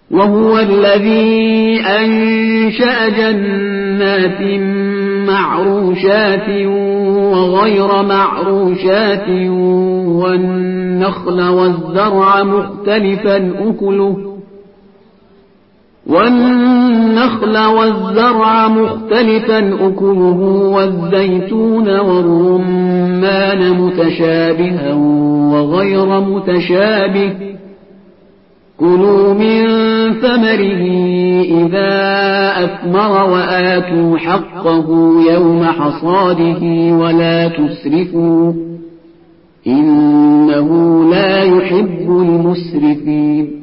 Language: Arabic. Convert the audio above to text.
وهو الذي أنشأ جنات معروشات وغير معروشات والنخل والزرع مختلفا أكله والزيتون والرمان متشابها وغير متشابه كلوا من ثمره إذا أثمر وآتوا حقه يوم حصاده ولا تسرفوا إنه لا يحب المسرفين